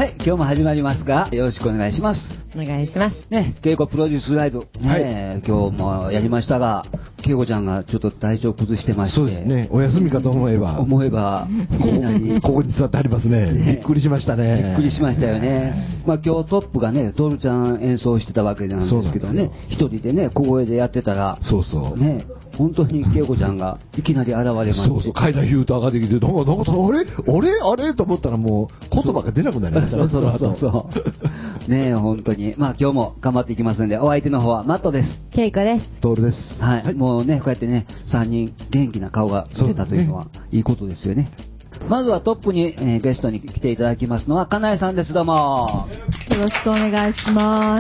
はい、今日も始まりますが、よろしくお願いします。 お願いします。 ね、稽古プロデュースライブ、ね、今日もやりましたが、恵子ちゃんがちょっと体調崩してまして。 そうですね、お休みかと思えば、いきなりここに座ってありますね。びっくりしましたね。 びっくりしましたよね。まあ今日トップがね、トールちゃん演奏してたわけなんですけどね、一人でね、小声でやってたら、 そうそう。 ね、本当に恵子ちゃんがいきなり現れまして。 そうそう、階段ヒューと上がってきて、なんかあれと思ったらもう言葉が出なくなりましたね。 そうね、本当に。まあ今日も頑張っていきますんで、お相手の方はマットです。 ケイコです。 トールです。 はい。もうね、こうやってね、3人元気な顔が出たというのは、いいことですよね。まずはトップに、ゲストに来ていただきますのは、かなえさんです。どうも。 よろしくお願いします。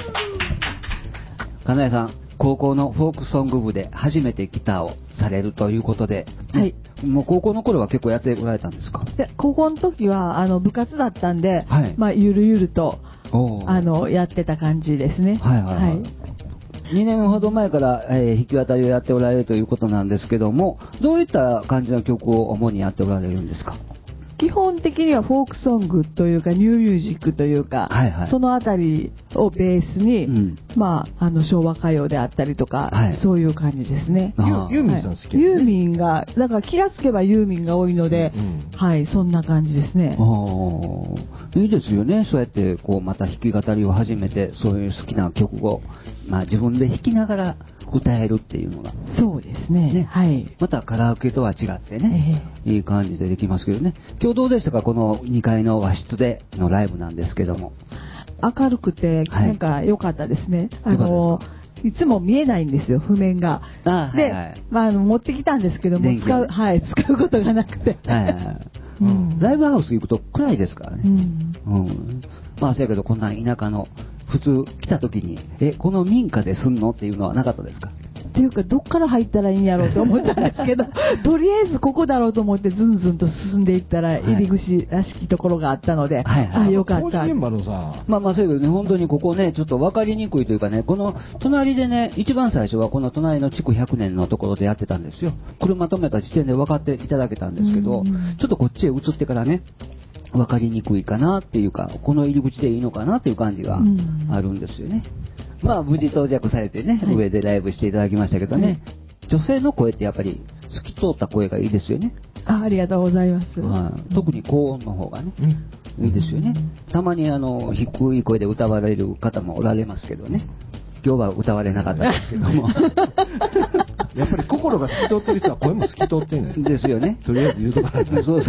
かなえさん、高校のフォークソング部で初めてギターをされるということで、 はい。 もう高校の頃は結構やっておられたんですか？ で、高校の時は部活だったんで、 はい、 まあゆるゆるとやってた感じですね。 はいはい、はい。2年ほど前から、弾き語りをやっておられるということなんですけども、どういった感じの曲を主にやっておられるんですか？ 基本的にはフォークソングというかニューミュージックというか、 はいはい、 そのあたりをベースに、まあ昭和歌謡であったりとか、はい、そういう感じですね。 ユーミンさん好き、ね、 ユーミンがだから気がつけばユーミンが多いので、はい、そんな感じですね。 いいですよね。そうやってこうまた弾き語りを始めて、そういう好きな曲を、まあ、自分で弾きながら歌えるっていうのが、 そうですね。はい。 またカラオケとは違ってね、いい感じでできますけどね。今日どうでしたか、この2階の和室でのライブなんですけども。 明るくてなんか良かったですね。いつも見えないんですよ、譜面が。で、はいはい、まあ、持ってきたんですけども、使うことがなくて。 ライブハウス行くと暗いですからね。まあ、そうやけど、こんな田舎の、普通来た時に、この民家ですんのっていうのはなかったですか？ っていうか、どっから入ったらいいんやろうと思ったんですけど、とりあえずここだろうと思ってずんずんと進んでいったら、入り口らしきところがあったので、よかった。 まあまあ、そういうね、本当にここね、ちょっと分かりにくいというかね、この隣でね、一番最初はこの隣の築100年のところでやってたんですよ。車止めた時点で分かっていただけたんですけど、ちょっとこっちへ移ってからね、分かりにくいかなっていうか、この入り口でいいのかなっていう感じがあるんですよね。まあ無事到着されてね、上でライブしていただきましたけどね、女性の声ってやっぱり透き通った声がいいですよね。 ありがとうございます。 特に高音の方がね、いいですよね。たまに低い声で歌われる方もおられますけどね。今日は歌われなかったですけどもやっぱり心が透き通ってる人は声も透き通ってるんですよね。 とりあえず言うとかないと。 そう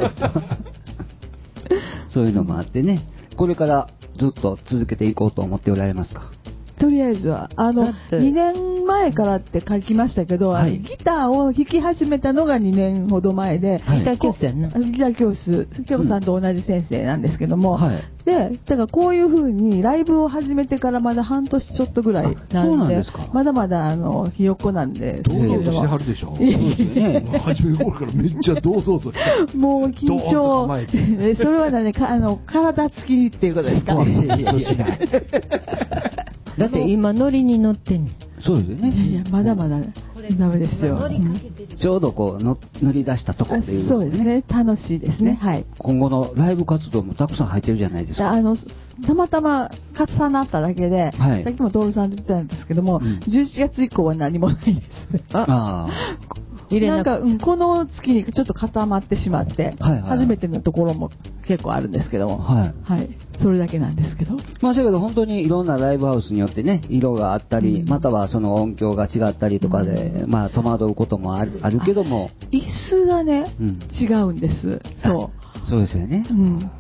そういうのもあってね、これからずっと続けていこうと思っておられますか？ とりあえずは2年前からって書きましたけど、ギターを弾き始めたのが2年ほど前で、 ギター教室やんな。 ギター教室、京子さんと同じ先生なんですけども、で、だからこういう風にライブを始めてからまだ半年ちょっとぐらいなんで、まだまだひよっこなんで。 堂々としてはるでしょ。初め頃からめっちゃ堂々として。 もう緊張。それはね、体つきっていうことですか？ だって今ノリに乗ってんねん。 そうですよね。 いやまだまだダメですよ。 ちょうどこう乗り出したところっていう、 そうですね。楽しいですね。はい。 今後のライブ活動もたくさん入ってるじゃないですか。 たまたま重なっただけで、さっきも徹さんと言ってたんですけども、11月以降は何もないです。なんか、この月にちょっと固まってしまって、初めてのところも結構あるんですけども、それだけなんですけど。 まあ、だけど本当にいろんなライブハウスによってね、色があったり、またはその音響が違ったりとかで、まあ戸惑うこともあるけども、 椅子がね、違うんです。 そうですよね。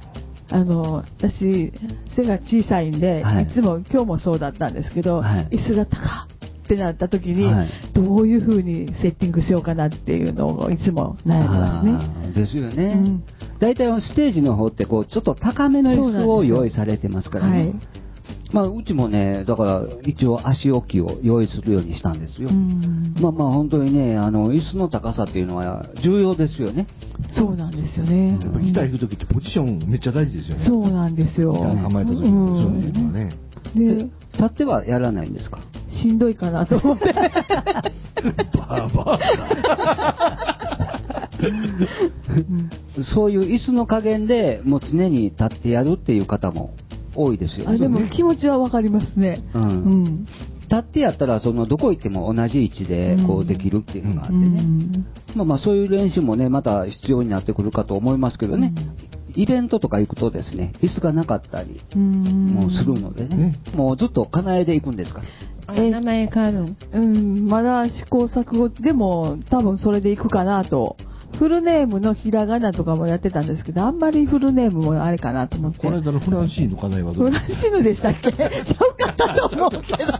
私背が小さいんで、いつも今日もそうだったんですけど、椅子が高ってなった時に、どういう風にセッティングしようかなっていうのをいつも悩みますね。 ですよね。大体ステージの方ってこうちょっと高めの椅子を用意されてますからね。まあうちもね、だから一応足置きを用意するようにしたんですよ。まあ本当にね、椅子の高さっていうのは重要ですよね。 そうなんですよね。 やっぱギター弾く時ってポジションめっちゃ大事ですよね。 そうなんですよ。 ギター構えた時にそういうのはね。 で、立ってはやらないんですか？ しんどいかなと思って。 バーバーそういう椅子の加減でもう常に立ってやるっていう方も多いですよね。 でも気持ちはわかりますね。 立ってやったらどこ行っても同じ位置でこうできるっていうのがあってね、まあそういう練習もねまた必要になってくるかと思いますけどね、イベントとか行くとですね椅子がなかったりもするのでね、もうずっとかなえで行くんですか？ 名前変わる？ まだ試行錯誤でも多分それで行くかなと。フルネームのひらがなとかもやってたんですけど、あんまりフルネームもあれかなと思って。 この間のフランシーヌの課題はどう？ フランシーヌでしたっけ？ちゃうかったと思うけど。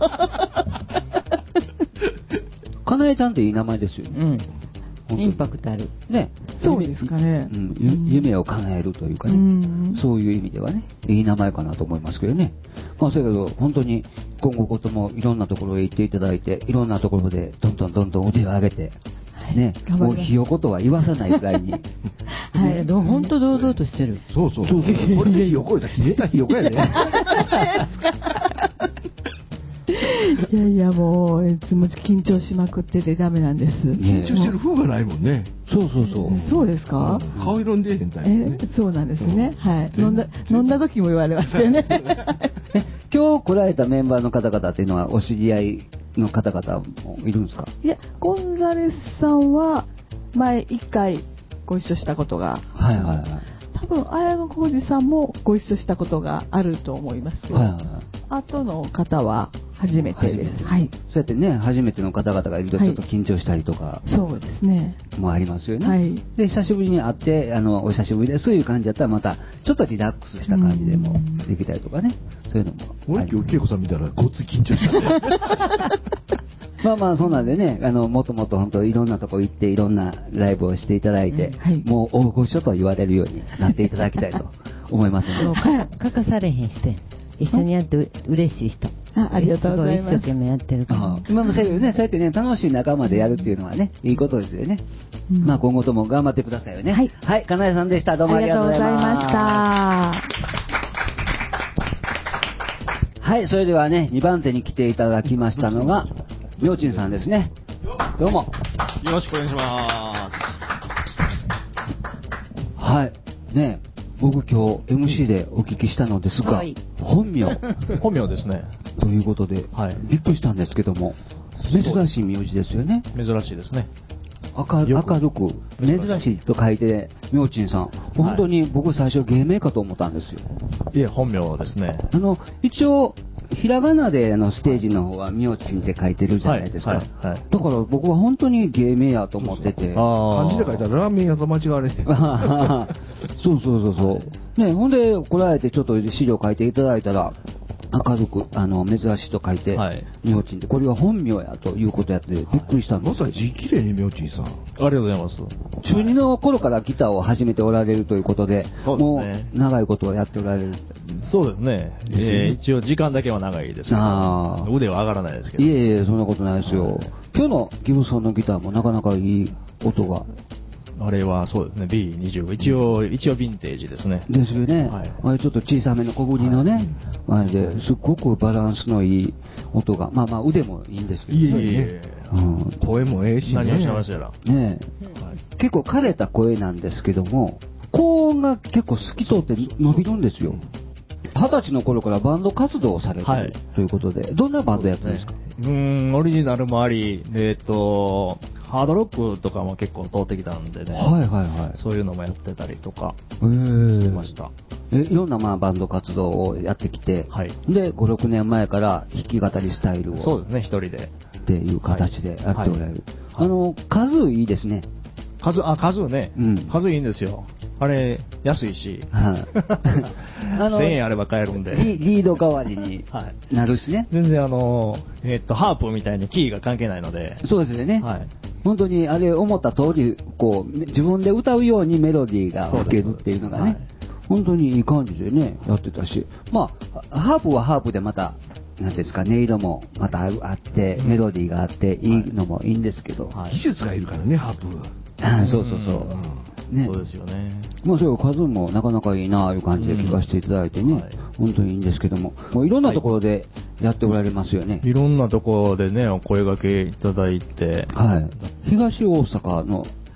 かなえちゃんっていい名前ですよね。 インパクトある。 ね。 そうですかね。 夢を叶えるというかね、そういう意味ではね、いい名前かなと思いますけどね。まあ、そうやけど、本当に今後こともいろんなところへ行っていただいて、いろんなところでどんどん腕を上げて、ね、もうひよことは言わさないぐらいに。 本当堂々としてる。 そう。これでひよこだ、ひねたひよこやね。 いやもういつも緊張しまくっててダメなんです。 緊張してる風がないもんね。 そうですか？ 顔色に出へんタイプね。 そうなんですね。はい。飲んだ時も言われますよね。 今日来られたメンバーの方々っていうのはお知り合いの方々もいるんですか？ いや、ゴンザレスさんは前1回ご一緒したことが、多分綾野浩二さんもご一緒したことがあると思いますけど、後の方は初めてです。 そうやってね、初めての方々がいるとちょっと緊張したりとか、 そうですね。 もありますよね。で、久しぶりに会って、お久しぶりですという感じだったらまたちょっとリラックスした感じでもできたりとかね、そういうのも。 俺今日恵子さん見たらごっつ緊張したね。 まあそうなんでね、もっともっと本当いろんなとこ行っていろんなライブをしていただいて、もう大御所と言われるようになっていただきたいと思いますので。 欠かされへんして一緒にやって嬉しい人。 ありがとうございます。 一生懸命やってるから。 今もそうやってね、楽しい仲間でやるっていうのはね、いいことですよね。まあ今後とも頑張ってくださいよね。はい、かなえさんでした。どうもありがとうございました。はい、それではね、2番手に来ていただきましたのが、みょうちんさんですね。どうも。 よろしくお願いします。 はい。ね、僕今日 MC でお聞きしたのですが、本名ですね。 ということで、びっくりしたんですけども、珍しい名字ですよね。 珍しいですね。 明るく、珍しいと書いて、みょうちんさん。本当に僕最初芸名かと思ったんですよ。 いえ、本名ですね。 一応、ひらがなでステージの方はみょうちんって書いてるじゃないですか。だから僕は本当に芸名やと思ってて。 漢字で書いたらラーメン屋と間違われて。 そう。ね、ほんで来られてちょっと資料書いていただいたら、明るく珍しいと書いて、みょうちんってこれは本名やということやってびっくりしたんです。 また字綺麗にみょうちんさん。 ありがとうございます。 中2の頃からギターを始めておられるということで、もう長いことをやっておられる。 そうですね。一応時間だけは長いですけど、腕は上がらないですけど。 いえ、そんなことないですよ。今日のギブソンのギターもなかなかいい音が。 あれはそうですね、B20。一応ヴィンテージですね。 ですよね。あれちょっと小さめの小ぶりのね、あれですっごくバランスのいい音が、まあ腕もいいんですけどね。 声もええしね。 何をしましたら。 ね、結構枯れた声なんですけども、高音が結構透き通って伸びるんですよ。20歳の頃からバンド活動をされているということで、どんなバンドやってるんですか？ オリジナルもあり、ハードロックとかも結構通ってきたんでね、そういうのもやってたりとかしてました。 いろんなバンド活動をやってきて、で、5、6年前から弾き語りスタイルを。 そうですね、一人で。 っていう形でやっておられる。数いいですね。 数ね。数いいんですよ。あれ、安いし。1000円あれば買えるんで。 リード代わりになるしね。 全然ハープみたいにキーが関係ないので。 そうですよね。本当にあれ思った通り、自分で歌うようにメロディーが吹けるっていうのがね、本当にいい感じでね、やってたし。ハープはハープでまた、なんですか、音色もまたあって、メロディーがあって、いいのもいいんですけど。 技術がいるからね、ハープ。 そう。 ね、そうですよね。 そういう数もなかなかいいなあいう感じで聞かせていただいてね、本当にいいんですけども、いろんなところでやっておられますよね。 いろんなところでね、お声掛けいただいて。 東大阪の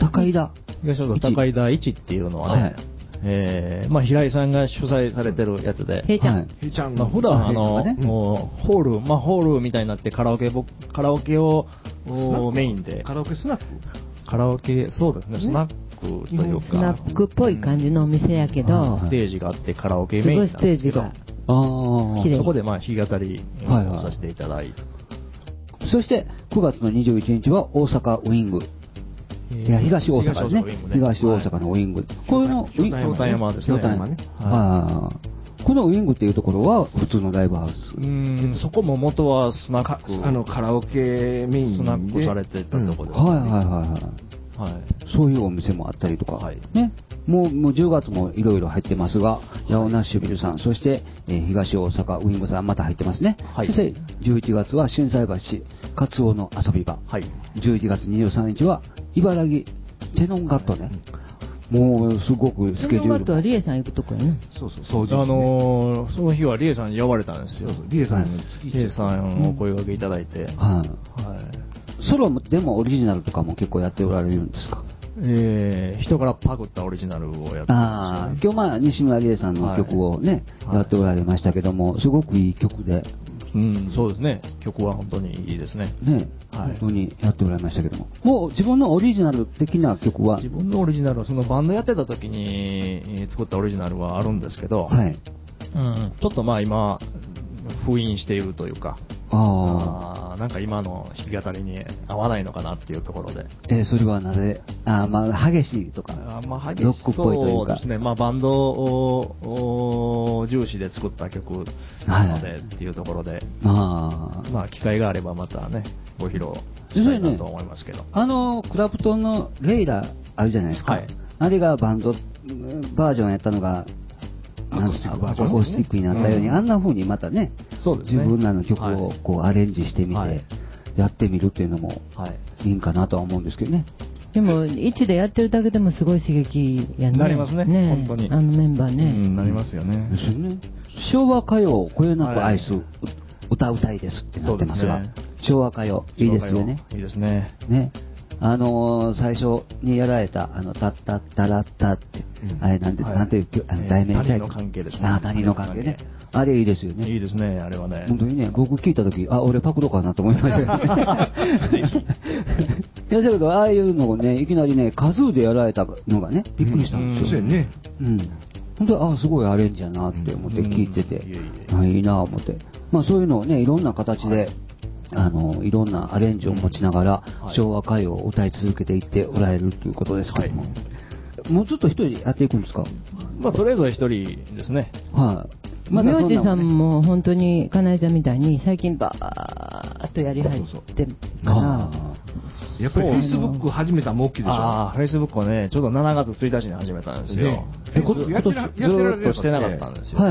高井田。 東大阪高井田1っていうのはね、まあ、平井さんが主催されてるやつで、 平ちゃん。 平ちゃん。 まあ、普段ホールみたいになってカラオケをメインで。 カラオケスナックそうですね、スナックというか。 スナックっぽい感じのお店やけど、 ステージがあってカラオケメインなんですけど。 すごいステージが。 そこでまあ、弾き語りをさせていただいて。 そして、9月の21日は大阪ウィング。いや、東大阪ですね。東大阪のウィング。これの、 京丹山ですね。 このウィングっていうところは普通のライブハウス。 そこも元はスナック。 カラオケメインで。 スナックされてたところです。 そういうお店もあったりとか。ね。もう10月もいろいろ入ってますが、ヤオナッシュビルさん、そして、東大阪ウィングさんまた入ってますね。そして11月は心斎橋カツオの遊び場。11月23日は茨城チェノンガットね。もうすごくスケジュール。チェノンガットはリエさん行くとこやね。 そう。 その日はリエさんに呼ばれたんですよ。 リエさんをお声掛けいただいて。 ソロでもオリジナルとかも結構やっておられるんですか？ 人からパクったオリジナルをやってます、今日西村理恵さんの曲をね、やっておられましたけども、すごくいい曲で。 そうですね。曲は本当にいいですね。 本当にやっておられましたけども。もう自分のオリジナル的な曲は？ 自分のオリジナルは、そのバンドやってた時に作ったオリジナルはあるんですけど、ちょっとまあ今、封印しているというか、なんか今の弾き語りに合わないのかなっていうところで。 それはなぜ？激しいとか、 ロックっぽいというか。そうですね。バンドを重視で作った曲なのでっていうところで、機会があればまたね、ご披露したいなと思いますけど。 クラプトンのレイラあるじゃないですか。あれがバンドバージョンやったのが、アコースティックになったように、あんな風にまたね、自分らの曲をこうアレンジしてみて、やってみるっていうのもいいんかなとは思うんですけどね。 でも、一でやってるだけでもすごい刺激やね。 なりますね、本当に。 メンバーね。 なりますよね。 ですよね。昭和歌謡、こよなく愛す、歌うたいですってなってますが、昭和歌謡、いいですよね。 いいですね。 ね。最初にやられた、タッタッタラッタって、あれなんていう、題名他人の関係ですね。 他人の関係ね。あれいいですよね。 いいですね、あれはね。 本当にね、僕聞いたとき、俺パクろうかなと思いましたよね。いや、だけど、ああいうのをね、いきなりね、カズーでやられたのがね、びっくりしたんですよ。 ね。 本当に、すごいアレンジやなって思って聞いてて、いいなぁ思って。そういうのをね、いろんな形で、いろんなアレンジを持ちながら、昭和歌謡を歌い続けていっておられるということですけども、もうずっと一人でやっていくんですか？ とりあえずは一人ですね。 名字さんも本当に金井ちゃんみたいに最近バーッとやり始めてるから、 やっぱり Facebook 始めたも大きいでしょ。 Facebook をね、ちょうど7月1日に始めたんですよ。ずっとしてなかったんですよ。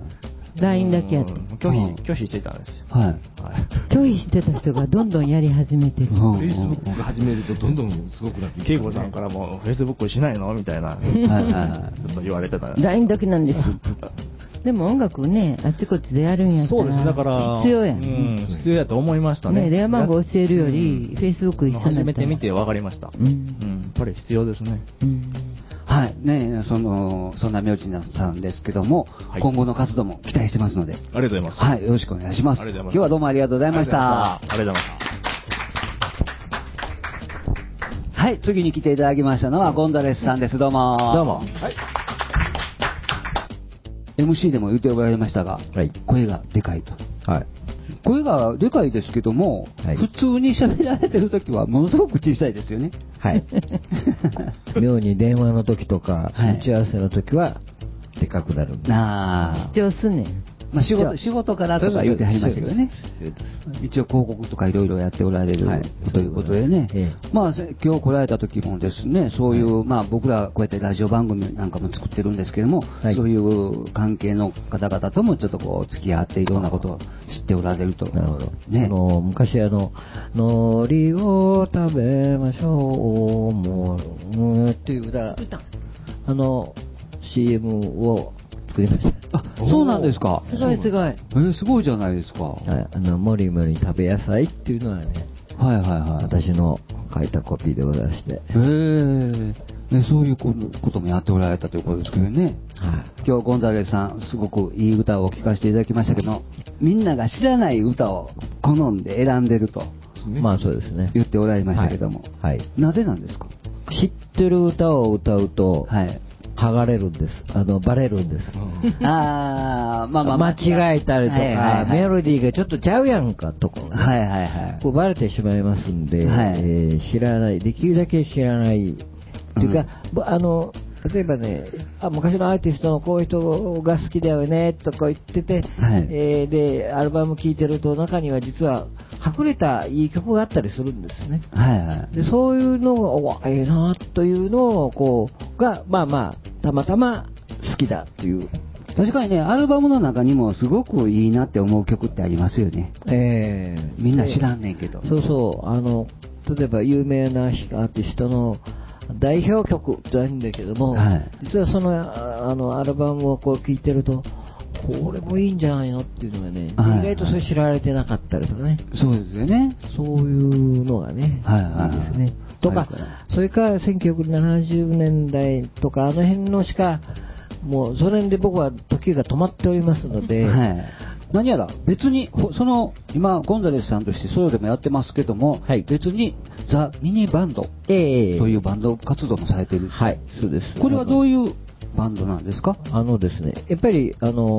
LINE だけやって拒否していたんですよ。 拒否してた人がどんどんやり始めてる。 Facebook が始めるとどんどんすごくなっていく。 恵子さんからも Facebook しないのみたいな、ずっと言われてた。 LINE だけなんです。でも音楽ね、あっちこっちでやるんやったら、 そうですね、だから必要やん。 必要やと思いましたね。 電話番号教えるより、Facebook 一緒になったら。 始めてみて分かりました。やっぱり必要ですね。 はいね、そんな明治さんですけども、今後の活動も期待してますので、 ありがとうございます。 はい、よろしくお願いします。今日はどうもありがとうございました。 ありがとうございました。 はい、次に来ていただきましたのはゴンザレスさんです。どうも。 どうも。 MC でも言っておられましたが、声がでかいと。声がでかいですけども、普通に喋られてるときはものすごく小さいですよね。 妙に電話の時とか、打ち合わせの時はでかくなるんです。 主張すんねん。 仕事からとか言ってはりましたけどね。一応広告とかいろいろやっておられるということでね。今日来られた時もですね、そういう、僕らこうやってラジオ番組なんかも作ってるんですけども、そういう関係の方々ともちょっとこう付き合っていろんなことを知っておられると。 なるほど。ね。昔海苔を食べましょう、もう、っていう歌、CM を作りました。 そうなんですか。 すごいすごい。 すごいじゃないですか。 もりもり食べ野菜っていうのはね、私の書いたコピーでございまして。 ね、そういうこともやっておられたということですけどね。はい、今日ゴンザレスさん、すごくいい歌を聴かせていただきましたけど、みんなが知らない歌を好んで選んでると。 まあそうですね。 言っておられましたけども。はい。はい、なぜなんですか？ 知ってる歌を歌うと、はい。剥がれるんです。バレるんです。 まあ間違えたりとか、はいはいはい、メロディーがちょっとちゃうやんかとか、ね、 はいはいはい。 こうバレてしまいますんで、はい、知らない、できるだけ知らない。っていうか、例えばね、昔のアーティストのこういう人が好きだよねとか言ってて、はい、で、アルバム聴いてると中には実は隠れたいい曲があったりするんですね。はいはい、でそういうのが、ええなというのを、まあ、たまたま好きだっていう。 確かにね、アルバムの中にもすごくいいなって思う曲ってありますよね。みんな知らんねんけど。 そうそう。例えば有名なアーティストの代表曲じゃないんだけども、はい、実はそのアルバムをこう聴いてると、これもいいんじゃないのっていうのがね、はい、意外とそれ知られてなかったりとかね。 そうですよね。 そういうのがね、いいですね。とか、それから1970年代とか、あの辺のしか、もうその辺で僕は時が止まっておりますので、はい、 何やら別に今ゴンザレスさんとしてソロでもやってますけども、はい、別にザ・ミニバンドというバンド活動もされている、 はい、そうです。 これはどういうバンドなんですか？ ですね、やっぱり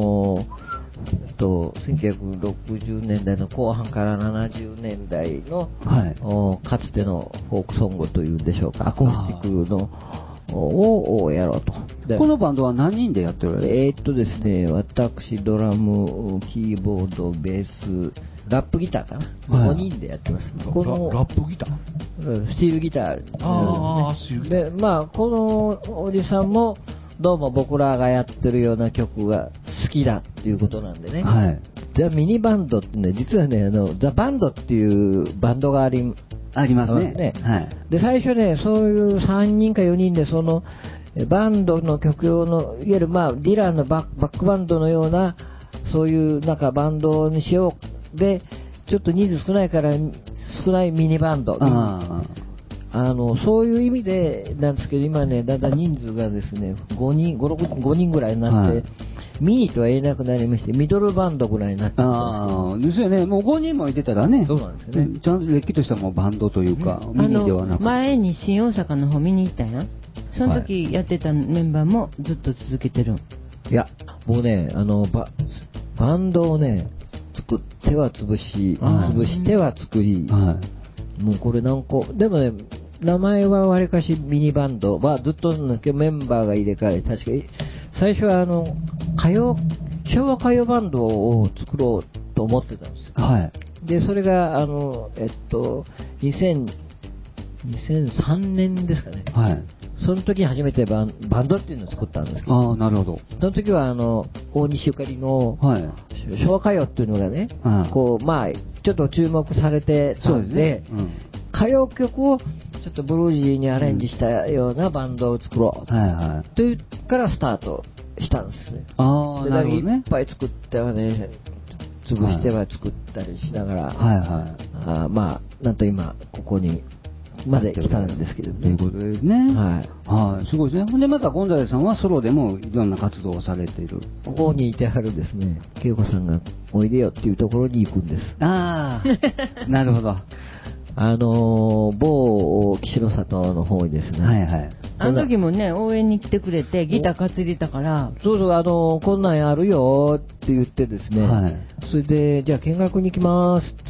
1960年代の後半から70年代の、はい、かつてのフォークソングというんでしょうか、アコースティックのをやろうと。 このバンドは何人でやってる？ ですね、私、ドラム、キーボード、ベース、ラップギターかな、はい、5人でやってます。 ラップギター？ スチールギター。スチールギター。で、まあ、このおじさんも、どうも僕らがやってるような曲が好きだっていうことなんでね。はい。ザ・ミニバンドってね、実はね、ザ・バンドっていうバンドがありますね。はい。 で、最初ね、そういう3人か4人で、その、バンドの曲用の、いわゆるまあ、ディランのバックバンドのような、そういうなんかバンドにしよう。で、ちょっと人数少ないから、少ないミニバンド。そういう意味でなんですけど、今ね、だんだん人数がですね、5人ぐらいになって、はい、ミニとは言えなくなりまして、ミドルバンドぐらいになってですよね、もう5人もいてたらね、 そうなんですね。 ちゃんとれっきとしたもうバンドというか、ミニではなく前に新大阪の方見に行ったんや。その時やってたメンバーもずっと続けてる。 いや、もうね、バンドをね、作っては潰しては作り、もうこれ何個、でもね、名前はわりかしミニバンドはずっとメンバーが入れ替え、確かに最初は昭和歌謡バンドを作ろうと思ってたんですよ。はい。で、それが2003年ですかね。はい。その時に初めてバンドっていうのを作ったんですけど。 なるほど。 その時は大西ゆかりの昭和歌謡っていうのがね、こうまあちょっと注目されてたんで、歌謡曲をちょっとブルージーにアレンジしたようなバンドを作ろうというからスタートしたんですね。なるほどね。いっぱい作ってはね、潰しては作ったりしながら、まあなんと今ここにまで来たんですけどね。 ということですね。はい。すごいですね。でまたゴンザレさんはソロでもいろんな活動をされている。 ここにいてはるですね、恵子さんがおいでよっていうところに行くんです。 なるほど。 某岸の里の方にですね。はいはい。 あの時もね、応援に来てくれて、ギター担いでたから。 そうそう、こんなんやるよって言ってですね。はい。それで、じゃあ見学に行きますって、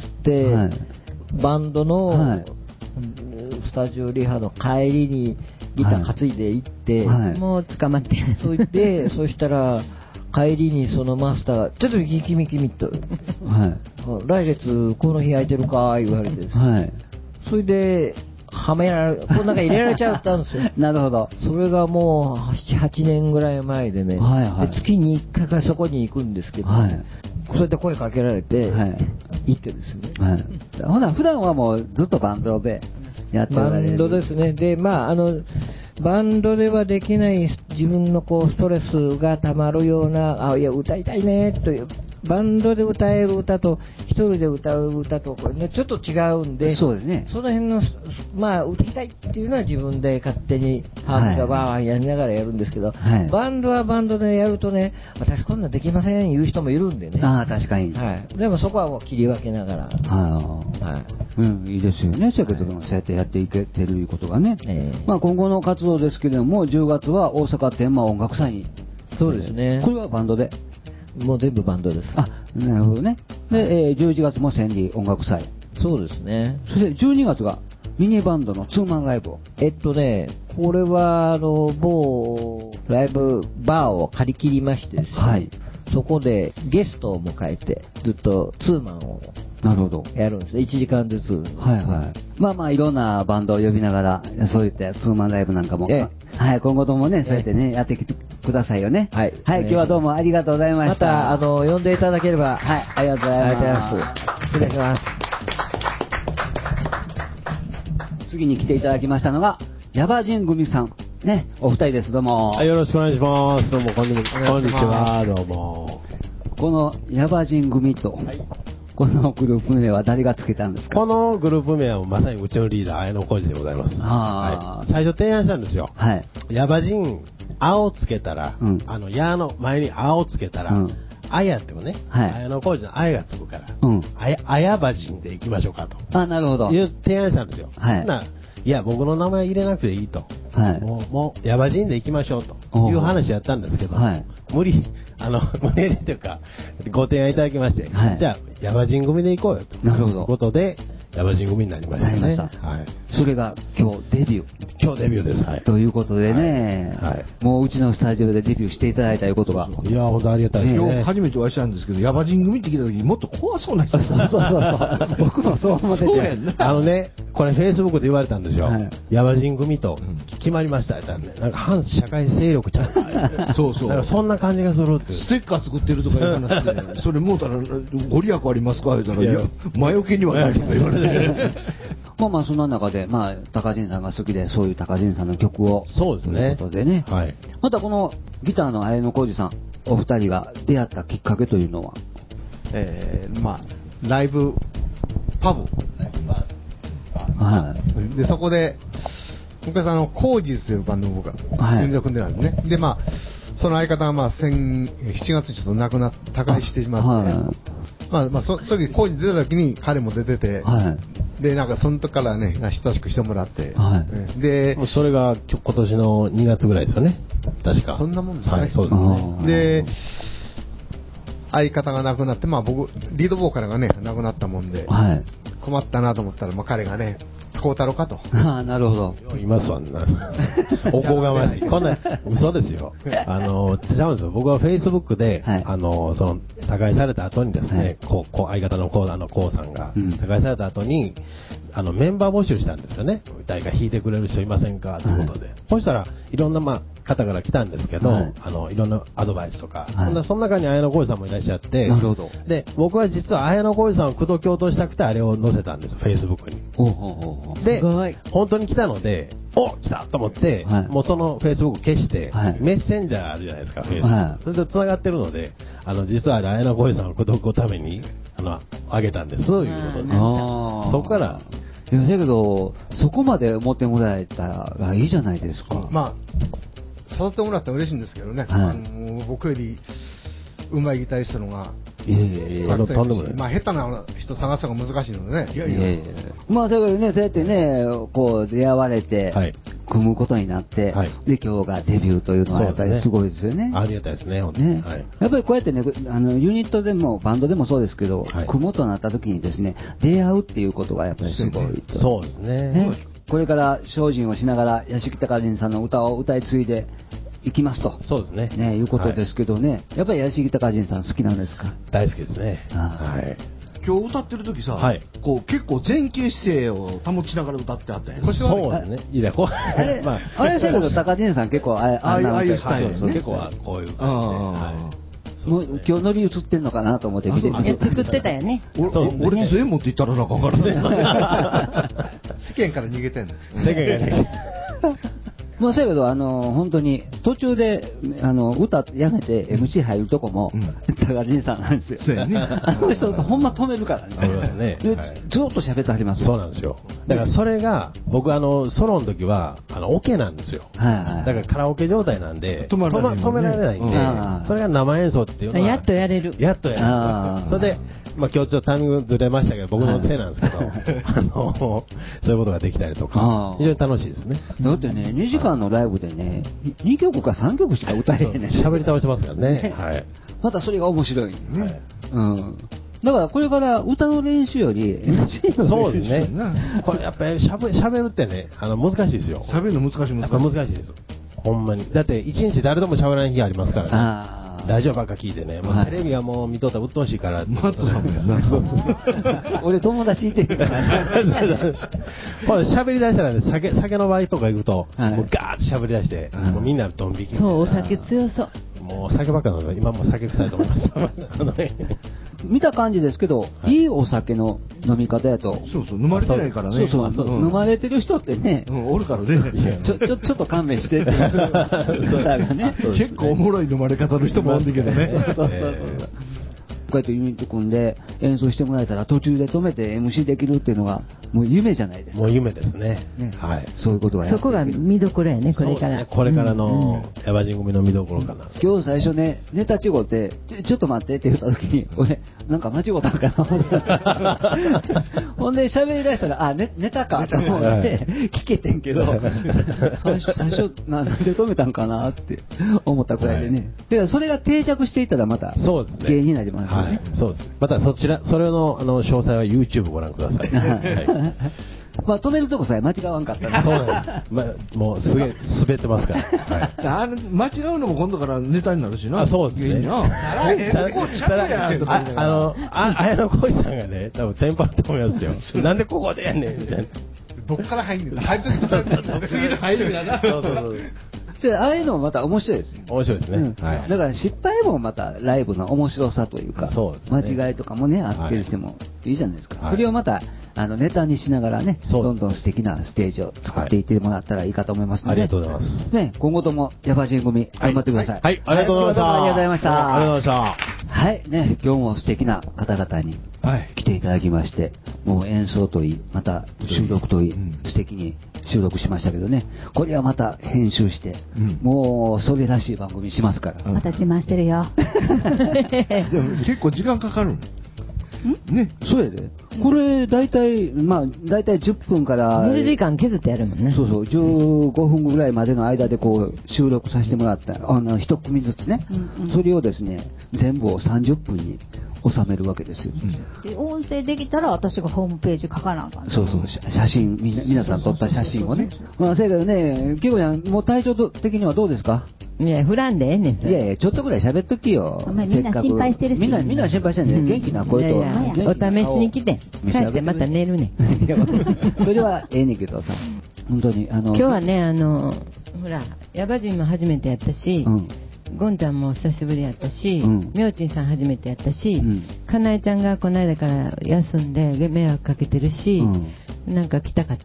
はい、バンドの、スタジオリハの帰りにギター担いで行って、 もう捕まって。 そしたら、帰りにそのマスターが、ちょっと君と、来月この日空いてるか言われてですね、それでこの中入れられちゃったんですよ。 なるほど。 それがもう7、8年ぐらい前でね、で月に1回からそこに行くんですけど、そうやって声かけられて、行ってですね。 ほな普段はもうずっとバンドでやっておられる。 バンドですね。で、まあバンドではできない自分のこうストレスがたまるような、いや歌いたいねというバンドで歌える歌と一人で歌う歌とこれ、ね、ちょっと違うんで、 そうですね。 その辺の、まあ、歌いたいっていうのは自分で勝手にハーモニカバーやりながらやるんですけど、はい、バンドはバンドでやるとね、私こんなんできません言う人もいるんでね。 ああ、確かに。 はい。でもそこはもう切り分けながら。 はい。うん、いいですよね。そういうこともそうやってやっていけてるいうことがね。まあ今後の活動ですけれども、10月は大阪天満音楽祭に。 そうですね。 これはバンドで。 もう全部バンドです。 あ、なるほどね。で、11月も千里音楽祭。 そうですね。 そして12月がミニバンドのツーマンライブを。 これは、某ライブバーを借り切りましてですね。はい。そこでゲストを迎えて、ずっとツーマンを。 なるほど。 やるんですね。1時間ずつ。 はいはい。まあまあ、いろんなバンドを呼びながら、そういったツーマンライブなんかも。はい、今後ともね、そうやってね、やってきてくださいよね。はい。はい、今日はどうもありがとうございました。 また、呼んでいただければ。 はい、ありがとうございます。ありがとうございます。 失礼します。 次に来ていただきましたのが、ヤバジン組さん。ね、お二人です。どうも。 はい、よろしくお願いします。どうも、こんにちは。どうも。 このヤバジン組と、はい、このグループ名は誰がつけたんですか？ このグループ名はまさにうちのリーダー、綾野浩二でございます。はい、最初提案したんですよ。はい。ヤバジン、あをつけたら、やの前にあをつけたら、あやってもね、綾野浩二のあやがつくから、あやばじんでいきましょうかと。 あ、なるほど。 いう提案したんですよ。はい。いや、僕の名前入れなくていいと。はい。もう、ヤバジンで行きましょうという話やったんですけど、はい。無理やりというか、ご提案いただきまして、はい。じゃあ、ヤバジン組で行こうよと。なるほど。ということで、ヤバジン組になりましたね。なりました。はい。 それが今日デビュー。 今日デビューです。はい。 ということでね、はい。もううちのスタジオでデビューしていただいたいうことが。 いや、本当ありがたいですね。 今日初めてお会いしたんですけど、ヤバジン組って聞いた時にもっと怖そうな人。 そう。僕もそう思ってて。 これフェイスブックで言われたんですよ。ヤバジン組と決まりましたって言ったらね、なんか反社会勢力ちゃう。そう。なんかそんな感じがするって。 ステッカー作ってるとかいう話で、それもうたらご利益ありますか言ったら、いや、前置きにはないとか言われて。 まあそんな中で、まあ高陣さんが好きで、そういう高陣さんの曲を。 そうですね。 ということでね。はい。またこのギターの綾野浩二さん、お二人が出会ったきっかけというのは、 まあライブパブ。はい。でそこで昔コージーというバンドを僕が組んでるんですね。でまあその相方が7月にちょっと亡くなって他界してしまって。まあその時工事出た時に彼も出てて、はい、でなんかその時からね親しくしてもらって、はい、 でそれが今年の2月ぐらいですよね、確か。 そんなもんですね。 はい、そうですね。 で相方が亡くなって、まあ僕リードボーカルがね亡くなったもんで、はい、困ったなと思ったら、まあ彼がね使うたろかと。 ああ、なるほど。 いますわな。おこがましい。こんな嘘ですよ。違うんですよ。僕はフェイスブックで、はい、その他界された後にですね、はい、相方のコウさんが、他界された後にメンバー募集したんですよね。誰か弾いてくれる人いませんかということで。はい、そしたらいろんな方から来たんですけど、はい、いろんなアドバイスとか、はい、その中に綾野浩二さんもいらっしゃって、なるほど。で僕は実は綾野浩二さんを口説き落としたくてあれを載せたんです、フェイスブックに。で本当に来たので、来たと思って、はい、もうそのフェイスブック消して、はい、メッセンジャーあるじゃないですか、フェイスブック。それと繋がってるので、実は綾野浩二さんを口説くためにあげたんですということで、そこからいやだけどそこまで思ってもらえたらいいじゃないですか。 まあ誘ってもらったら嬉しいんですけどね、はい、僕より上手いギタリストのがまあ下手な人探すのが難しいのでね。 まあそうやってねこう出会われて、はい、組むことになって、はい、で今日がデビューというのはやっぱりすごいですよね。 ありがたいですね、本当に。はい、 やっぱりこうやってねユニットでもバンドでもそうですけど、はい、組むとなった時にですね出会うっていうことがやっぱりすごいと。 そうですね。 これから精進をしながら屋敷隆人さんの歌を歌い継いでいきますと。 そうですね。 いうことですけどね、はい、やっぱり屋敷隆人さん好きなんですか？ 大好きですね。はい。 今日歌ってる時さ、はい、こう結構前傾姿勢を保ちながら歌ってあったんや。 そうですね。いやあれだけど高人さん結構ああいうスタイルですね。 結構こういう感じで。 もう今日乗り移ってんのかなと思って見てみて。 作ってたよね。 俺杖持って行ったらなんか分からない。世間から逃げてんの。 世間から逃げて。 まあ、そうやけど、本当に、途中で、歌やめて MC 入るとこも、高人さんなんですよ。 そうやね。 人ほんま止めるからね。ずっと喋ってはります。 そうなんですよ。だからそれが、僕ソロの時は、オケなんですよ。だからカラオケ状態なんで、止められないんで、それが生演奏っていうのは、 やっとやれる。 やっとやれる。それで、まあ今日ちょっとタイミングずれましたけど、僕のせいなんですけど、そういうことができたりとか、非常に楽しいですね。 だってね、2時間のライブでね、2曲か3曲しか歌えへんねん。 喋り倒してますからね。はい。 またそれが面白いね。うん。だからこれから歌の練習より MC のそうですね。これやっぱり喋るってね、難しいですよ。 喋るの難しいです。ほんまに。だって一日誰とも喋らない日ありますからね。ラジオばっか聞いてね、もうテレビはもう見とったら鬱陶しいから。 マットさんもやな。そう俺友達いてるから。 ほら喋り出したらね、酒の場合とか行くと、もうガーッと喋り出して、もうみんなドン引き。 そう、お酒強そう。 もう酒ばっかなので、今もう酒臭いと思います。 見た感じですけど、いいお酒の飲み方やと。 そうそう、飲まれてないからね。 そう、飲まれてる人ってね、 おるからね。 ちょっと勘弁してっていう方がね。 結構おもろい飲まれ方の人もあるんだけどね。 そう。こうやってユニット組んで演奏してもらえたら途中で止めて MC できるっていうのがもう夢じゃないですか。 もう夢ですね。はい。 そういうことがそこが見どころやね、これから。 これからのヤバ人組の見どころかな。 今日最初ね、ネタ違って、ちょっと待ってって言った時に、俺、なんか間違ったんかな。ほんで喋り出したら、ネタかと思って聞けてんけど、最初なんで止めたんかなって思ったくらいでね。それが定着していったらまた芸人になりますね。 そうです。またそれの詳細は YouTube ご覧ください。 まあ止めるとこさえ間違わんかったら。 そうなんです。もうすげえ滑ってますから。 間違うのも今度からネタになるしな。 そうですね。ここちゃうやんとか。綾野浩二さんがね、多分テンパると思いますよ。なんでここでやんねんみたいな。 どっから入るの？入るときと次の入るやな。そう。 ああいうのもまた面白いですね。 面白いですね。 だから失敗もまたライブの面白さというか、間違いとかもね、あってしてもいいじゃないですか。それをまたネタにしながらね、どんどん素敵なステージを作っていってもらったらいいかと思いますので。 ありがとうございます。 ね、今後ともヤバ人組頑張ってください。 はい、ありがとうございました。 ありがとうございました。 ありがとうございました。 はい、ね、今日も素敵な方々に来ていただきまして、もう演奏といい、また収録といい、素敵に収録しましたけどね、これはまた編集して、もうそれらしい番組しますから。 また自慢してるよ。 でも結構時間かかるね、そうやで。これ大体10分から寝る時間削ってやるもんね。 そう15分ぐらいまでの間でこう収録させてもらった一組ずつね、それをですね全部を30分に収めるわけですよ。 で音声できたら私がホームページ書かなあかん。 そう写真皆さん撮った写真をね。まあせやけどね、結構やもう体調的にはどうですか？ いや振らんでええねん。 いやちょっとぐらい喋っときよ。 みんな心配してるし。 みんな心配してるね。元気な声とお試しに来て帰ってまた寝るね。 それはええねんけどさ、本当に今日はねほらヤバ人も初めてやったし。ゴンちゃんも久しぶりやったし、みょうちんさん初めてやったし、かなえちゃんがこの間から休んで迷惑かけてるし、なんか来たかった。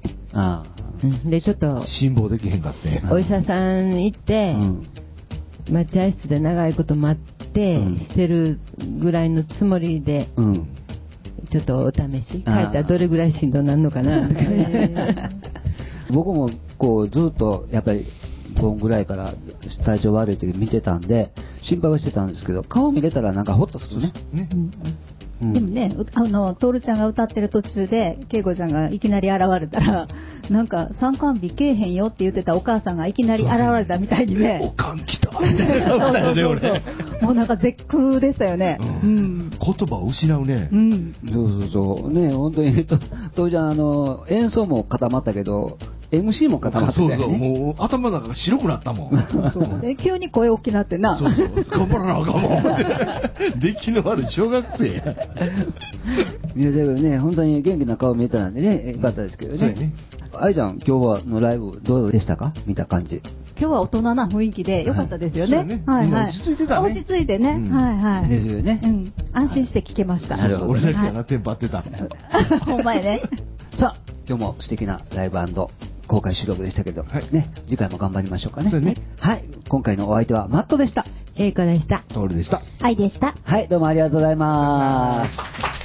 でちょっと辛抱できへんかって。 お医者さん行って、待合室で長いこと待ってしてるぐらいのつもりで、ちょっとお試し。帰ったらどれぐらいしんどなんのかな。 僕もこうずっとやっぱり5分ぐらいから体調悪い時見てたんで心配はしてたんですけど、顔見れたらなんかホッとするね。 でもね、トールちゃんが歌ってる途中で恵子ちゃんがいきなり現れたら、なんか参観日けえへんよって言ってたお母さんがいきなり現れたみたいにね、 おかん来たみたいなそうもうなんか絶句でしたよね。 言葉を失うね。 そうね、本当にトールちゃん演奏も固まったけどMC も固まってたよね。 そうもう頭の中が白くなったもん。 で急に声大きなってな。 頑張らなあかんもん。出来の悪い小学生。 いやでもね、本当に元気な顔見えたなんでね、よかったですけどね。愛ちゃん今日はのライブどうでしたか？見た感じ。 今日は大人な雰囲気で良かったですよね。 落ち着いてたね。 落ち着いてね。はい。 ですよね。 安心して聞けました。 俺だけがテンパってた。 ほんまやね。 さあ今日も素敵なライブ& 公開収録でしたけど、ね、次回も頑張りましょうかね。はい。今回のお相手はマットでした。 エイコでした。 トールでした。 愛でした。 はい、どうもありがとうございます。